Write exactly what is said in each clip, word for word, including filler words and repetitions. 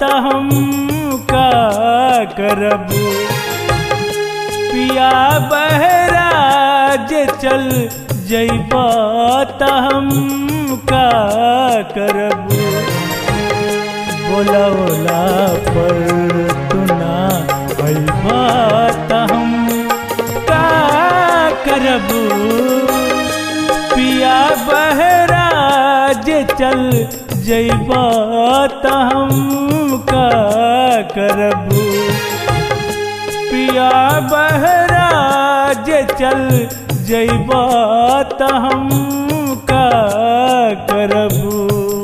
त हम का करबू। पिया बहरा जे चल जइबा त हम का करबू। बोलवला पर तू ना अइबा त हम का करबू। पिया बहरा जे चल जइबा त हम का करबू। पिया बहरा जे चल जइबा त हम का करबू।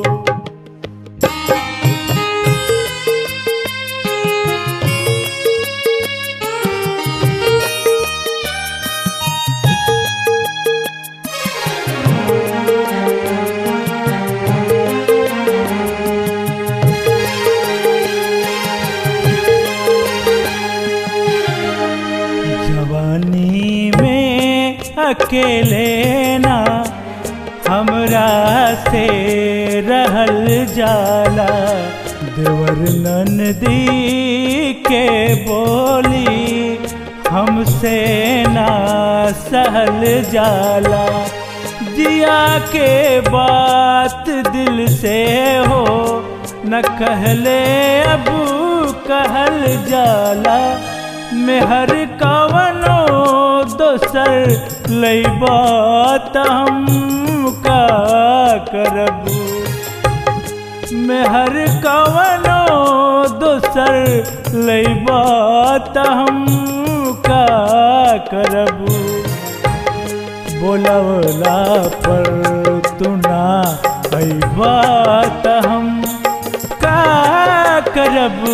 जवानी में अकेले ना हमरा से रहल जाला। देवर ननदी के बोली हमसे ना सहल जाला। जिया के बात दिल से हो न कहले अब कहल जाला। मेहर कवनो दोसर लइबा त हम का करबू। मेहर कवनो दोसर लइबा त हम का करबू। बोलवला पर तू ना अइबा त हम का करबू।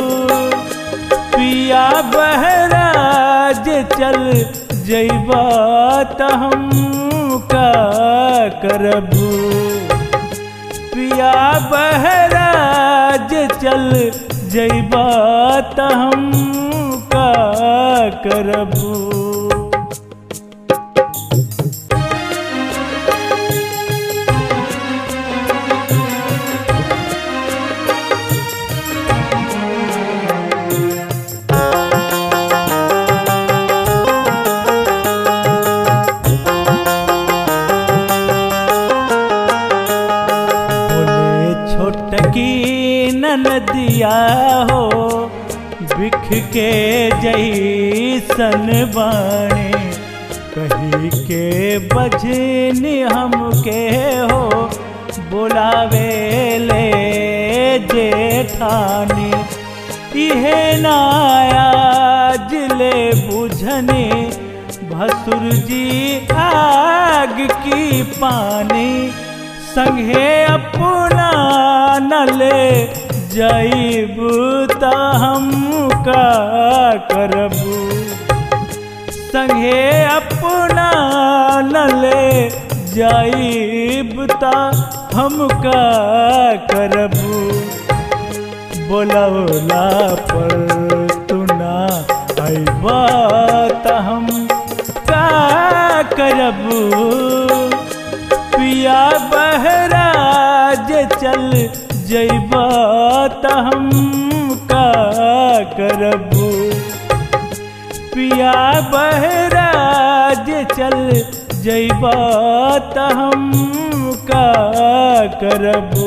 पिया बहरा जे चल जइबा त हम का करबू। पिया बहरा जे चल जइबा त हम का करबू। छोटकी ननदिया हो बिख के जैसन बाणे। कही के बजनी हमके हो बुलावे ले जेठानी। इहे नाया जिले बुझने भसुर जी आग की पानी। संगे अपना न ले जाइबू त हम का करबू। संगे अपना न ले जाइब त हम का करबू। बोलवला पर तू ना अइबा त हम का करबू। पिया बहरा जे चल जइबा त हम का करबू। पिया बहरा जे चल जइबा त हम का करबू।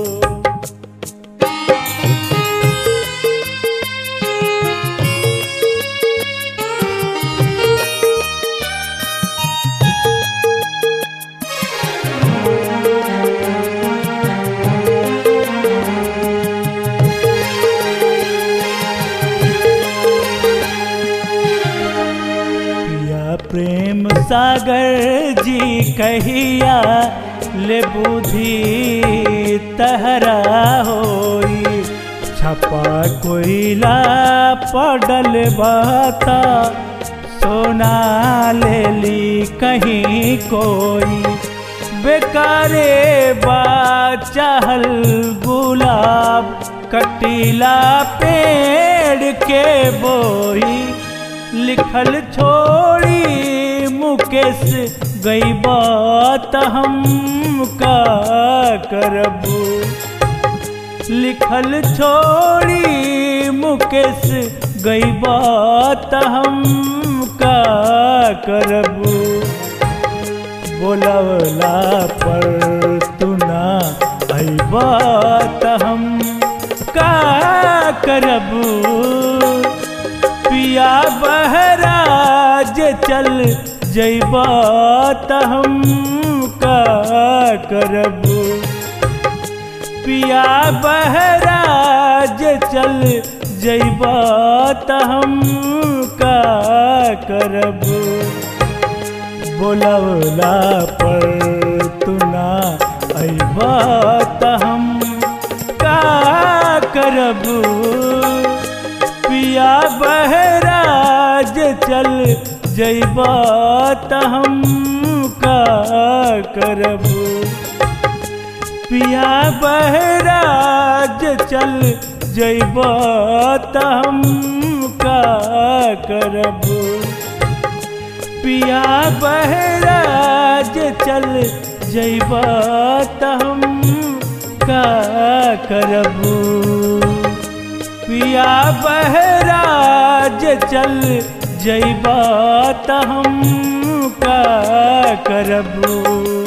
प्रेम सागर जी कहिया ले बुद्धि तहरा होई। छपा कोयला पड़ल बाता सोना ले ली कहीं कोई। बेकारे बा चाहल गुलाब कटीला पेड़ के बोई। लिखल छोड़ी मुकेश गई बात हम का करबू। लिखल छोड़ी मुकेश गईबा त हम का करबू। बोलवला पर तू ना अइबा त हम का करबू। पिया बहरा जे चल जइबा त हम का करबू। पिया बहरा जे चल जइबा त हम का करबू। बोलवला पर तू ना अइबा त हम का करबू। पिया बहरा जे चल जइबा त हम का करबू। पिया बहरा जे चल जइबा त हम का करबू। पिया बहरा जे चल जइबा त हम का करबू। पिया बहरा जे चल जइबा त हम का करबू।